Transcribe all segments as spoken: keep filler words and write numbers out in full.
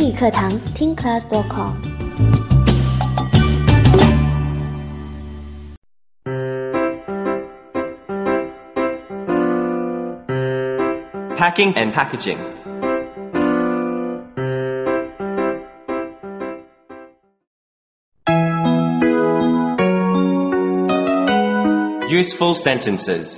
英语课堂听 class dot com。 Packing and packaging. Useful sentences.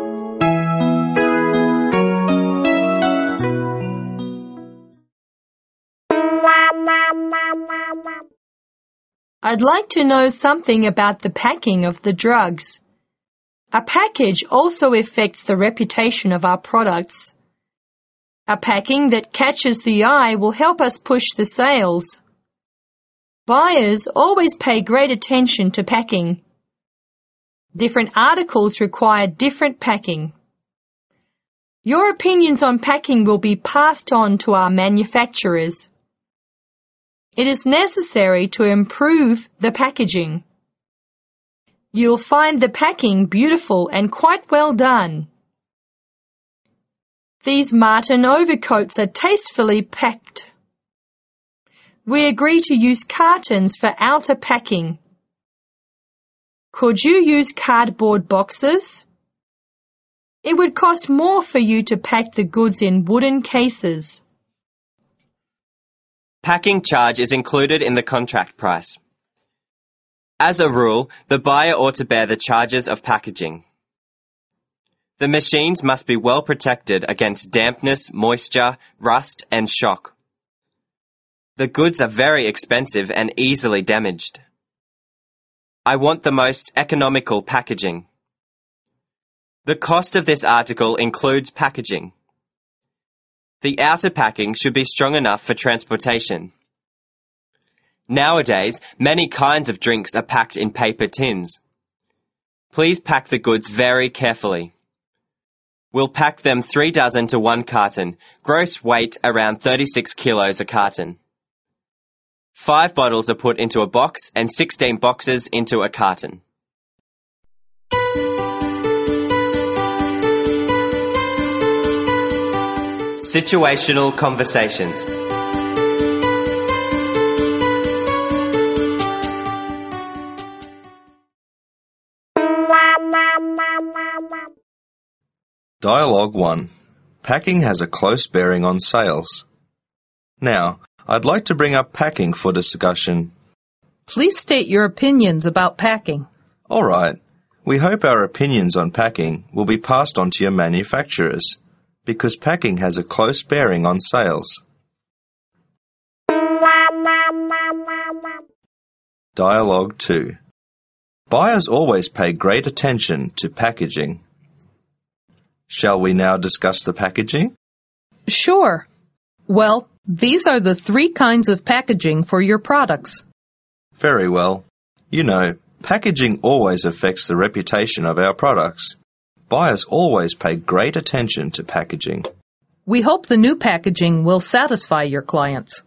I'd like to know something about the packing of the drugs. A package also affects the reputation of our products. A packing that catches the eye will help us push the sales. Buyers always pay great attention to packing. Different articles require different packing. Your opinions on packing will be passed on to our manufacturers. It is necessary to improve the packaging. You'll find the packing beautiful and quite well done. These Martin overcoats are tastefully packed. We agree to use cartons for outer packing. Could you use cardboard boxes? It would cost more for you to pack the goods in wooden cases. Packing charge is included in the contract price. As a rule, the buyer ought to bear the charges of packaging. The machines must be well protected against dampness, moisture, rust, and shock. The goods are very expensive and easily damaged. I want the most economical packaging. The cost of this article includes packaging. The outer packing should be strong enough for transportation. Nowadays, many kinds of drinks are packed in paper tins. Please pack the goods very carefully. We'll pack them three dozen to one carton, gross weight around thirty-six kilos a carton. Five bottles are put into a box and sixteen boxes into a carton. Situational conversations. Dialogue one. Packing has a close bearing on sales. Now, I'd like to bring up packing for discussion. Please state your opinions about packing. All right. We hope our opinions on packing will be passed on to your manufacturers, because packing has a close bearing on sales. Dialogue two. Buyers always pay great attention to packaging. Shall we now discuss the packaging? Sure. Well, these are the three kinds of packaging for your products. Very well. You know, packaging always affects the reputation of our products. Buyers always pay great attention to packaging. We hope the new packaging will satisfy your clients.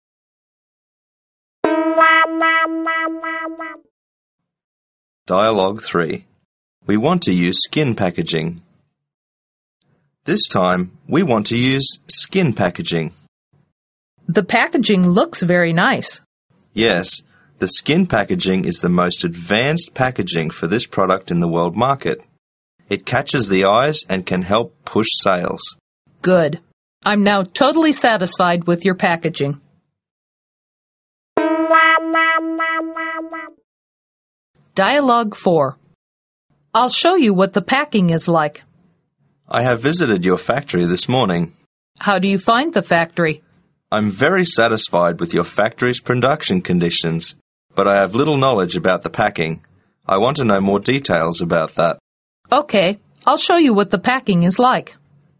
Dialogue three. We want to use skin packaging. This time, we want to use skin packaging. The packaging looks very nice. Yes, the skin packaging is the most advanced packaging for this product in the world market. It catches the eyes and can help push sales. Good. I'm now totally satisfied with your packaging. Dialogue four. I'll show you what the packing is like. I have visited your factory this morning. How do you find the factory? I'm very satisfied with your factory's production conditions, but I have little knowledge about the packing. I want to know more details about that. Okay, I'll show you what the packing is like.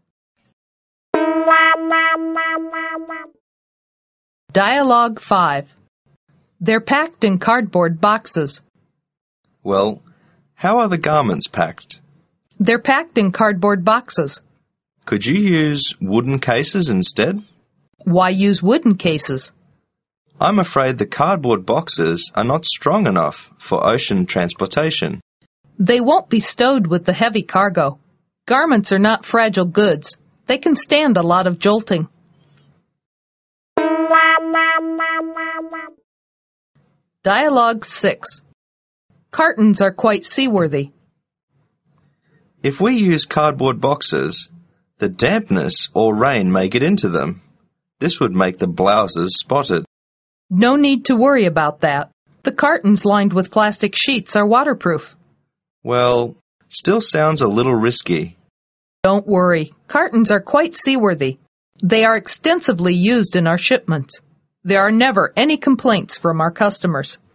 Dialogue five. They're packed in cardboard boxes. Well, how are the garments packed? They're packed in cardboard boxes. Could you use wooden cases instead? Why use wooden cases? I'm afraid the cardboard boxes are not strong enough for ocean transportation. They won't be stowed with the heavy cargo. Garments are not fragile goods. They can stand a lot of jolting. Dialogue six. Cartons are quite seaworthy. If we use cardboard boxes, the dampness or rain may get into them. This would make the blouses spotted. No need to worry about that. The cartons lined with plastic sheets are waterproof. Well, still sounds a little risky. Don't worry. Cartons are quite seaworthy. They are extensively used in our shipments. There are never any complaints from our customers.